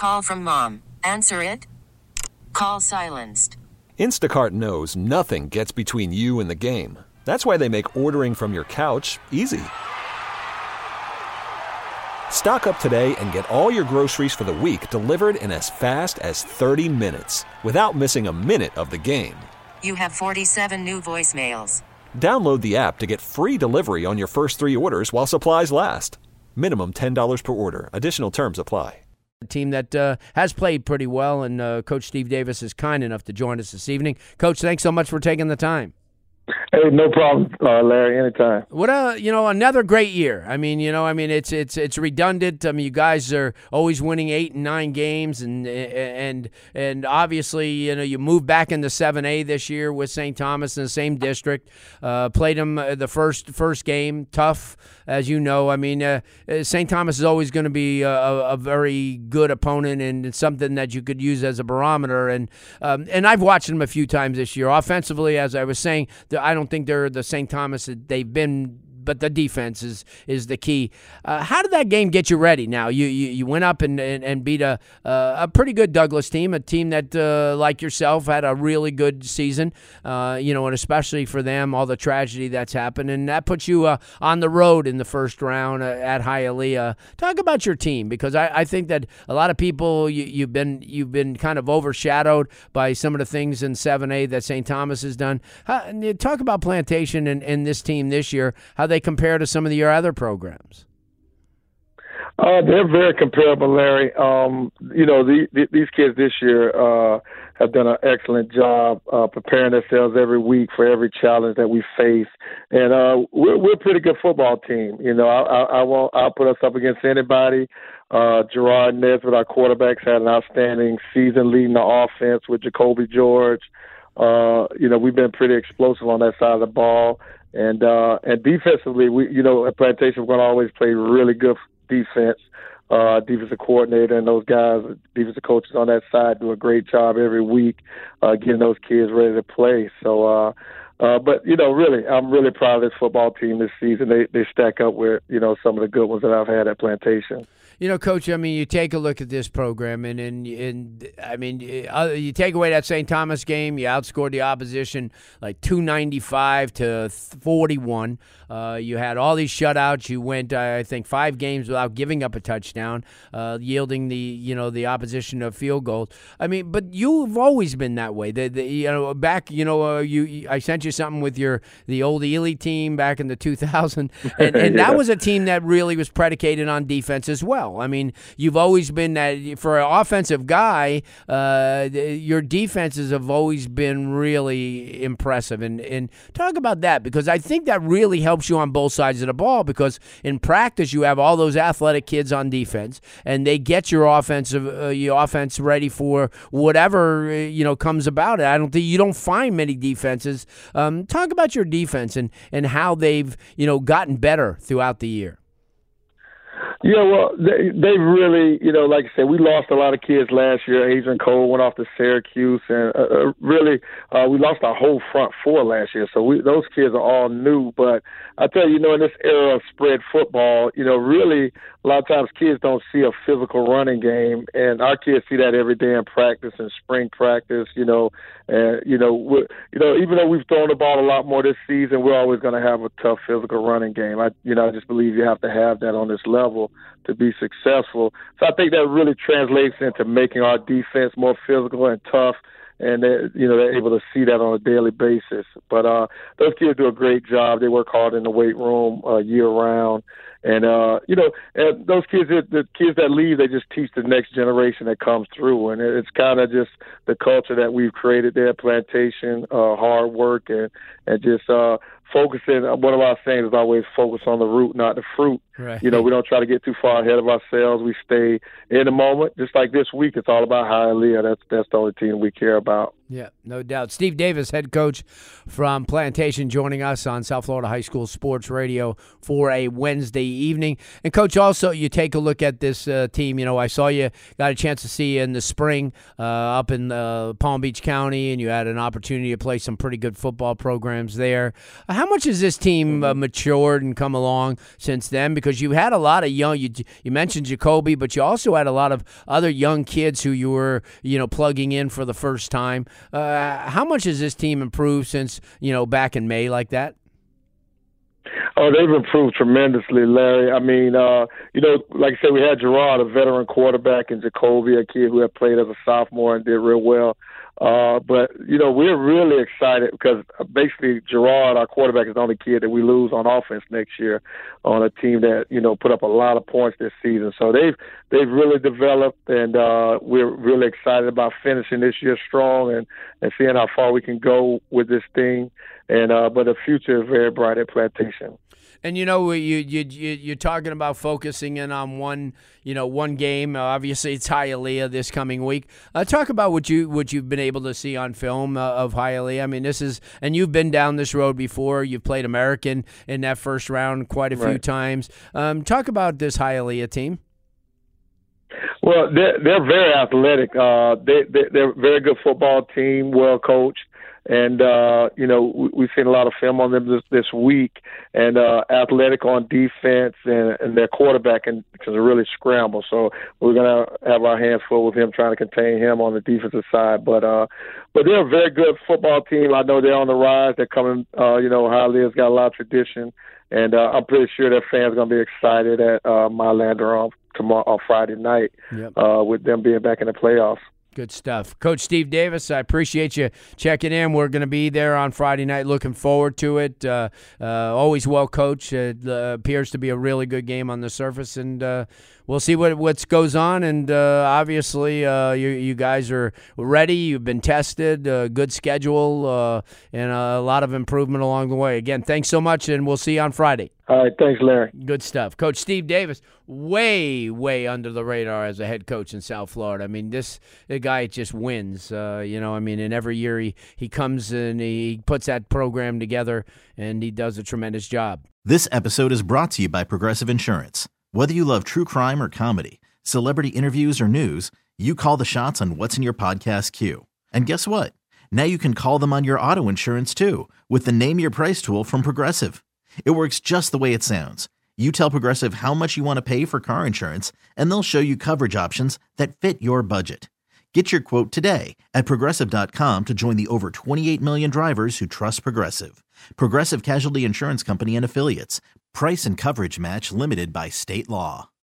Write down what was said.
Call from mom. Answer it. Call silenced. Instacart knows nothing gets between you and the game. That's why they make ordering from your couch easy. Stock up today and get all your groceries for the week delivered in as fast as 30 minutes without missing a minute of the game. You have 47 new voicemails. Download the app to get free delivery on your first 3 orders while supplies last. Minimum $10 per order. Additional terms apply. A team that has played pretty well, and Coach Steve Davis is kind enough to join us this evening. Coach, thanks so much for taking the time. Hey, no problem, Larry. Anytime. What another great year. It's redundant. You guys are always winning 8 and 9 games, and obviously, you moved back into 7A this year with St. Thomas in the same district. Played them the first game, tough, as you know. St. Thomas is always going to be a very good opponent and something that you could use as a barometer. And I've watched them a few times this year. Offensively, as I was saying, I don't think they're the St. Thomas that they've been, but the defense is the key. How did that game get you ready? Now you went up and beat a pretty good Douglas team, a team that like yourself had a really good season. And especially for them, all the tragedy that's happened, and that puts you on the road in the first round at Hialeah. Talk about your team, because I think that a lot of people you've been kind of overshadowed by some of the things in 7A that St. Thomas has done. Talk about Plantation and this team this year, how they compare to some of your other programs. They're very comparable, Larry. These kids this year have done an excellent job preparing themselves every week for every challenge that we face, and we're a pretty good football team. I'll put us up against anybody. Gerard Nesbitt, our quarterbacks, had an outstanding season leading the offense with Jacoby George. We've been pretty explosive on that side of the ball. And defensively, at Plantation, we're going to always play really good defense. Defensive coordinator and those guys, defensive coaches on that side do a great job every week getting those kids ready to play. So, really, I'm really proud of this football team this season. They stack up with, some of the good ones that I've had at Plantation. Coach, you take a look at this program, and you take away that St. Thomas game, you outscored the opposition like 295 to 41. You had all these shutouts. You went, I think, 5 games without giving up a touchdown, yielding the opposition a field goal. But you've always been that way. I sent you something with the old Ely team back in the 2000, and yeah. That was a team that really was predicated on defense as well. You've always been that for an offensive guy. Your defenses have always been really impressive, and talk about that, because I think that really helps you on both sides of the ball, because in practice you have all those athletic kids on defense, and they get your offense ready for whatever comes about it. You don't find many defenses. Talk about your defense and how they've gotten better throughout the year. Yeah, well, they really, like I said, we lost a lot of kids last year. Adrian Cole went off to Syracuse, and we lost our whole front 4 last year. So those kids are all new. But I tell you, in this era of spread football, really a lot of times kids don't see a physical running game, and our kids see that every day in practice and spring practice. And even though we've thrown the ball a lot more this season, we're always going to have a tough physical running game. I just believe you have to have that on this level to be successful. So I think that really translates into making our defense more physical and tough, and they're able to see that on a daily basis. But those kids do a great job. They work hard in the weight room year round. And, and those kids, the kids that leave, they just teach the next generation that comes through. And it's kind of just the culture that we've created there at Plantation, hard work and just focusing. One of our sayings is always focus on the root, not the fruit. Right. We don't try to get too far ahead of ourselves. We stay in the moment. Just like this week, it's all about Hialeah. That's the only team we care about. Yeah, no doubt. Steve Davis, head coach from Plantation, joining us on South Florida High School Sports Radio for a Wednesday evening. And, Coach, also you take a look at this team. I saw you got a chance to see you in the spring up in Palm Beach County, and you had an opportunity to play some pretty good football programs there. How much has this team matured and come along since then? because you had a lot of young. You mentioned Jacoby, but you also had a lot of other young kids who you were plugging in for the first time. How much has this team improved since back in May like that? Oh, they've improved tremendously, Larry. I mean, like I said, we had Gerard, a veteran quarterback, and Jacoby, a kid who had played as a sophomore and did real well. But we're really excited because basically Gerard, our quarterback, is the only kid that we lose on offense next year on a team that, put up a lot of points this season. So they've really developed, and we're really excited about finishing this year strong and seeing how far we can go with this thing. And but the future is very bright at Plantation. And you're talking about focusing in on one game. Obviously, it's Hialeah this coming week. Talk about what you've been able to see on film of Hialeah. I mean, and you've been down this road before. You've played American in that first round quite a few times. Talk about this Hialeah team. Well, they're very athletic. They're a very good football team, well coached. And, we've seen a lot of film on them this week, and athletic on defense, and their quarterback can really scramble. So we're going to have our hands full with him trying to contain him on the defensive side. But they're a very good football team. I know they're on the rise. They're coming, Hialeah's got a lot of tradition, and I'm pretty sure their fans are going to be excited at Mylanda on Friday night with them being back in the playoffs. Good stuff. Coach Steve Davis, I appreciate you checking in. We're going to be there on Friday night. Looking forward to it. Always well coached. It appears to be a really good game on the surface, and we'll see what goes on. And obviously, you guys are ready. You've been tested. Good schedule, and a lot of improvement along the way. Again, thanks so much, and we'll see you on Friday. All right, thanks, Larry. Good stuff. Coach Steve Davis, way, way under the radar as a head coach in South Florida. I mean, the guy just wins, and every year he comes and he puts that program together, and he does a tremendous job. This episode is brought to you by Progressive Insurance. Whether you love true crime or comedy, celebrity interviews or news, you call the shots on what's in your podcast queue. And guess what? Now you can call them on your auto insurance too with the Name Your Price tool from Progressive. It works just the way it sounds. You tell Progressive how much you want to pay for car insurance, and they'll show you coverage options that fit your budget. Get your quote today at Progressive.com to join the over 28 million drivers who trust Progressive. Progressive Casualty Insurance Company and Affiliates. Price and coverage match limited by state law.